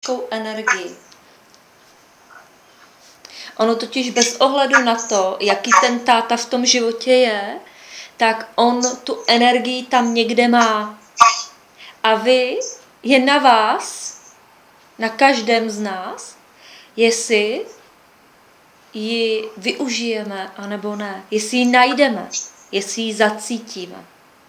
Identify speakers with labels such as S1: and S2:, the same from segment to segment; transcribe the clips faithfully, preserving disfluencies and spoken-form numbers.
S1: energii. Ono totiž bez ohledu na to, jaký ten táta v tom životě je, tak on tu energii tam někde má. A vy, je na vás, na každém z nás, jestli ji využijeme, anebo ne. Jestli ji najdeme, jestli ji zacítíme.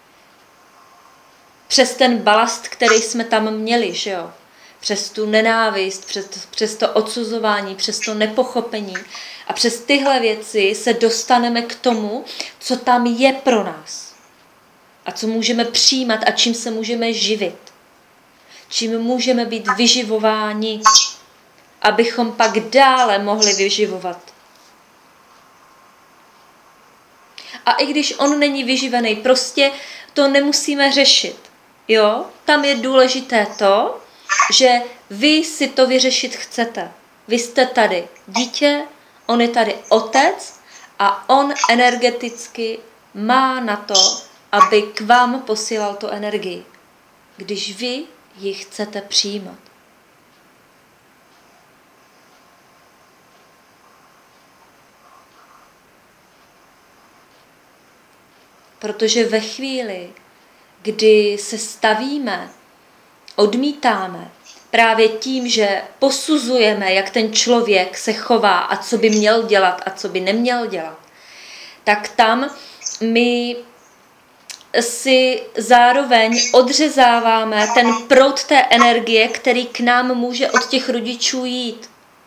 S1: Přes ten balast, který jsme tam měli, že jo? Přes tu nenávist, přes, přes to odsuzování, přes to nepochopení a přes tyhle věci se dostaneme k tomu, co tam je pro nás. A co můžeme přijímat a čím se můžeme živit. Čím můžeme být vyživováni, abychom pak dále mohli vyživovat. A i když on není vyživený, prostě to nemusíme řešit. Jo? Tam je důležité to, že vy si to vyřešit chcete. Vy jste tady dítě, on je tady otec a on energeticky má na to, aby k vám posílal tu energii, když vy ji chcete přijímat. Protože ve chvíli, kdy se stavíme, odmítáme, právě tím, že posuzujeme, jak ten člověk se chová a co by měl dělat a co by neměl dělat, tak tam my si zároveň odřezáváme ten proud té energie, který k nám může od těch rodičů jít.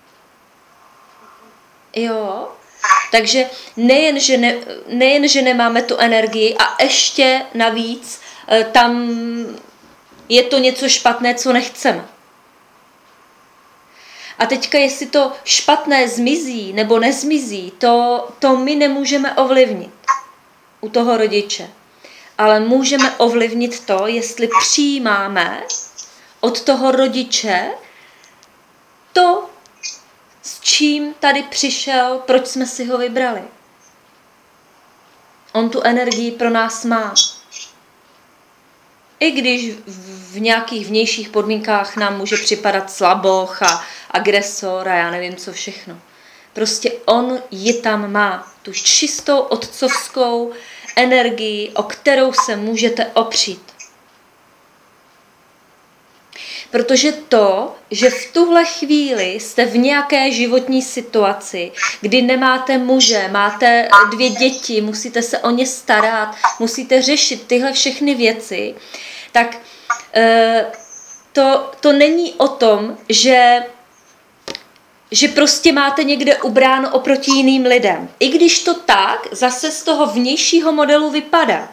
S1: Jo? Takže nejen, že, ne, nejen, že nemáme tu energii a ještě navíc tam je to něco špatné, co nechceme. A teďka, jestli to špatné zmizí nebo nezmizí, to, to my nemůžeme ovlivnit u toho rodiče. Ale můžeme ovlivnit to, jestli přijímáme od toho rodiče to, s čím tady přišel, proč jsme si ho vybrali. On tu energii pro nás má. I když v nějakých vnějších podmínkách nám může připadat slaboch a agresor a já nevím co všechno. Prostě on ji tam má. Tu čistou otcovskou energii, o kterou se můžete opřít. Protože to, že v tuhle chvíli jste v nějaké životní situaci, kdy nemáte muže, máte dvě děti, musíte se o ně starat, musíte řešit tyhle všechny věci, tak to, to není o tom, že, že prostě máte někde ubráno oproti jiným lidem. I když to tak zase z toho vnějšího modelu vypadá.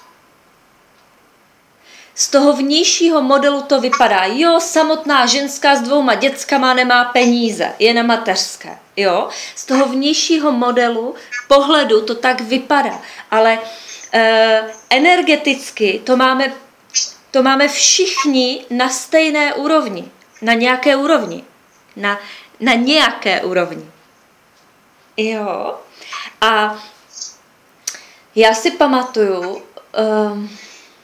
S1: Z toho vnějšího modelu to vypadá, jo, samotná ženská s dvouma dětskama nemá peníze, je na mateřské, jo. Z toho vnějšího modelu pohledu to tak vypadá, ale e, energeticky to máme, to máme všichni na stejné úrovni, na nějaké úrovni, na, na nějaké úrovni, jo. A já si pamatuju, um,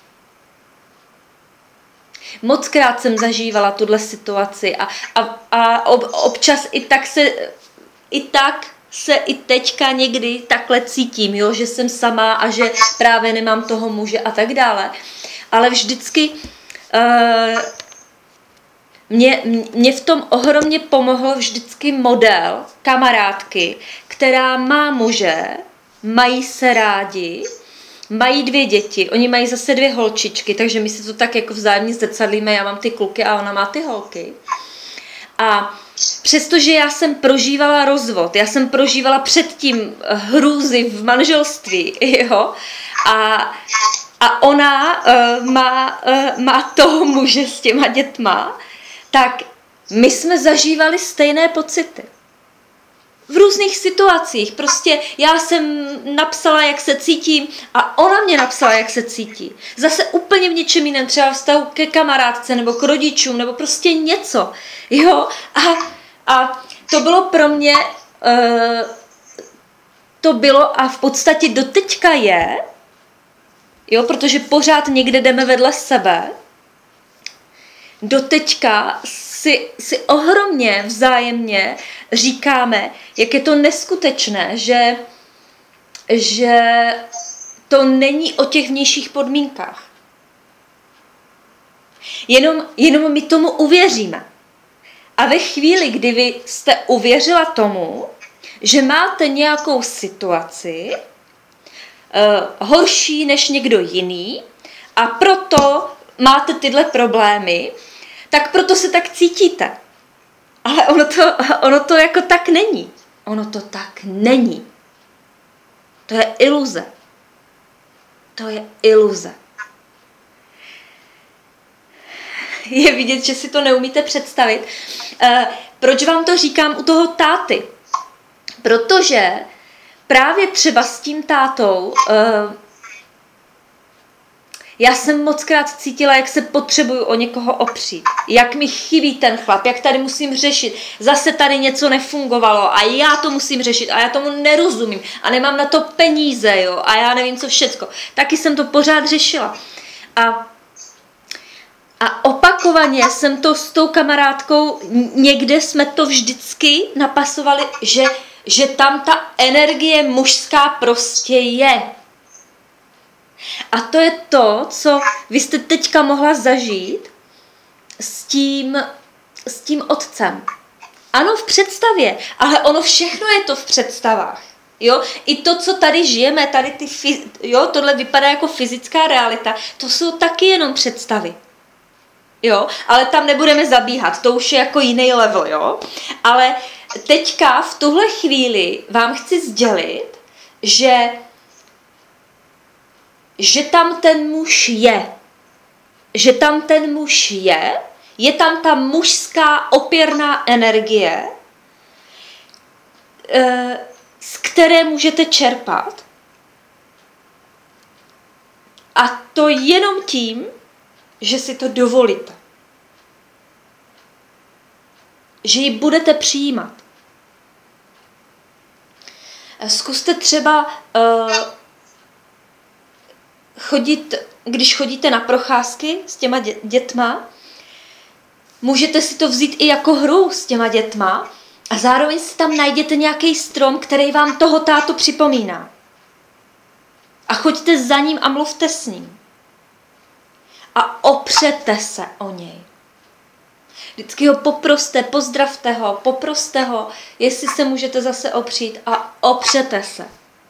S1: mockrát jsem zažívala tuhle situaci a, a, a občas i tak se, i tak se i teďka někdy takhle cítím, jo, že jsem sama a že právě nemám toho muže a tak dále. Ale vždycky uh, mě, mě v tom ohromně pomohl vždycky model kamarádky, která má muže, mají se rádi, mají dvě děti, oni mají zase dvě holčičky, takže my si to tak jako vzájemně zrcadlíme, já mám ty kluky a ona má ty holky. A přestože já jsem prožívala rozvod, já jsem prožívala předtím hrůzy v manželství, jo, a, a ona uh, má, uh, má toho muže s těma dětma, tak my jsme zažívali stejné pocity. V různých situacích. Prostě já jsem napsala, jak se cítím a ona mě napsala, jak se cítí. Zase úplně v něčem jiném, třeba vztahu ke kamarádce nebo k rodičům, nebo prostě něco. Jo? A, a to bylo pro mě, uh, to bylo a v podstatě doteďka je, jo, protože pořád někde jdeme vedle sebe, doteďka si, si ohromně vzájemně říkáme, jak je to neskutečné, že, že to není o těch vnějších podmínkách. Jenom, jenom my tomu uvěříme. A ve chvíli, kdy vy jste uvěřila tomu, že máte nějakou situaci uh, horší než někdo jiný a proto máte tyhle problémy, tak proto se tak cítíte. Ale ono to, ono to jako tak není. Ono to tak není. To je iluze. To je iluze. Je vidět, že si to neumíte představit. Uh, proč vám to říkám u toho táty? Protože právě třeba s tím tátou uh, já jsem mockrát cítila, jak se potřebuju o někoho opřít. Jak mi chybí ten chlap, jak tady musím řešit. Zase tady něco nefungovalo a já to musím řešit a já tomu nerozumím a nemám na to peníze, jo, a já nevím co všecko. Taky jsem to pořád řešila. A A opakovaně jsem to s tou kamarádkou, někde jsme to vždycky napasovali, že, že tam ta energie mužská prostě je. A to je to, co vy jste teďka mohla zažít s tím, s tím otcem. Ano, v představě, ale ono všechno je to v představách. Jo? I to, co tady žijeme, tady ty, jo, tohle vypadá jako fyzická realita, to jsou taky jenom představy. Jo, ale tam nebudeme zabíhat, to už je jako jiný level, jo. Ale teďka v tuhle chvíli vám chci sdělit, že, že tam ten muž je. Že tam ten muž je, je tam ta mužská opěrná energie, z které můžete čerpat. A to jenom tím, že si to dovolíte. Že ji budete přijímat. Zkuste třeba uh, chodit, když chodíte na procházky s těma dě- dětma, můžete si to vzít i jako hru s těma dětma a zároveň si tam najděte nějaký strom, který vám toho tátu připomíná. A choďte za ním a mluvte s ním. A opřete se o něj. Vždycky ho poproste, pozdravte ho, poproste ho, jestli se můžete zase opřít a opřete se.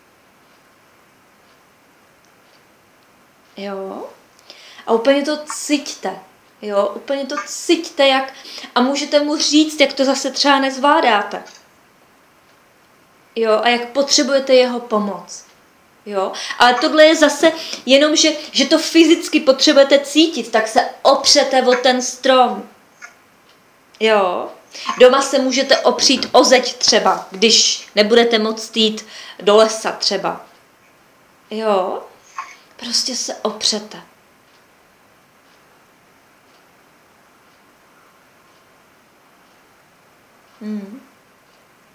S1: Jo? A úplně to cíťte. Jo? Úplně to cíťte, jak... A můžete mu říct, jak to zase třeba nezvládáte. Jo? A jak potřebujete jeho pomoc. Jo? Ale tohle je zase jenom, že, že to fyzicky potřebujete cítit, tak se opřete o ten strom. Jo? Doma se můžete opřít o zeď třeba, když nebudete moct jít do lesa třeba. Jo? Prostě se opřete. Hmm.